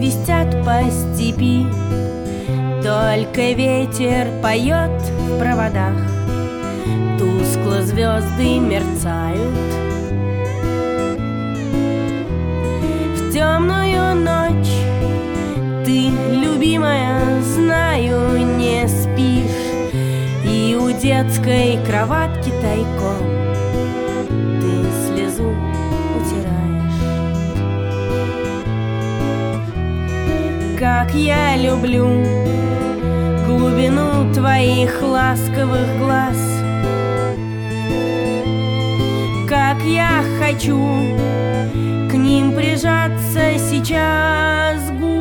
свистят по степи, только ветер поет в проводах, тускло звезды мерцают. В темную ночь ты, любимая, знаю, не спишь, и у детской кроватки тайком ты слезу утираешь. Как я люблю глубину твоих ласковых глаз, как я хочу к ним прижаться сейчас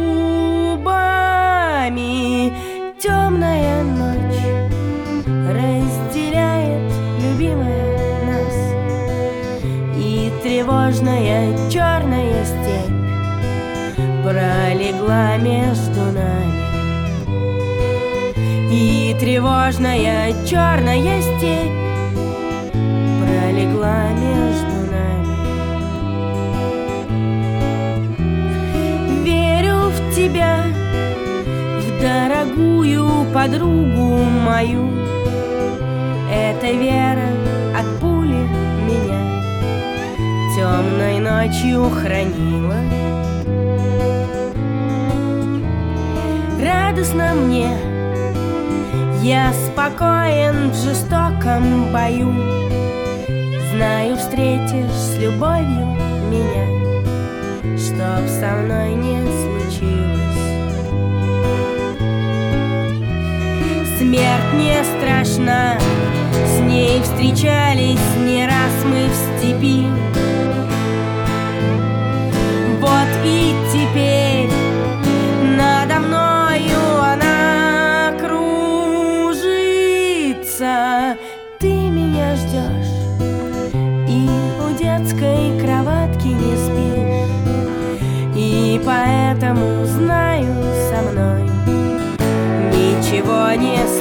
губами. Темная ночь разделяет, любимая, нас, и тревожная черная степь пролегла между нами. И тревожная черная степь пролегла между нами. Верю в тебя, в дорогую подругу мою. Эта вера от пули меня темной ночью хранила. Радостно мне, я спокоен в жестоком бою. Знаю, встретишь с любовью меня, чтоб со мной не случилось. Смерть не страшна, с ней встречались не раз мы в степи. Вот и теперь надо мною она кружится. Ты меня ждешь и у детской кроватки не спишь, и поэтому знаю, со мной ничего не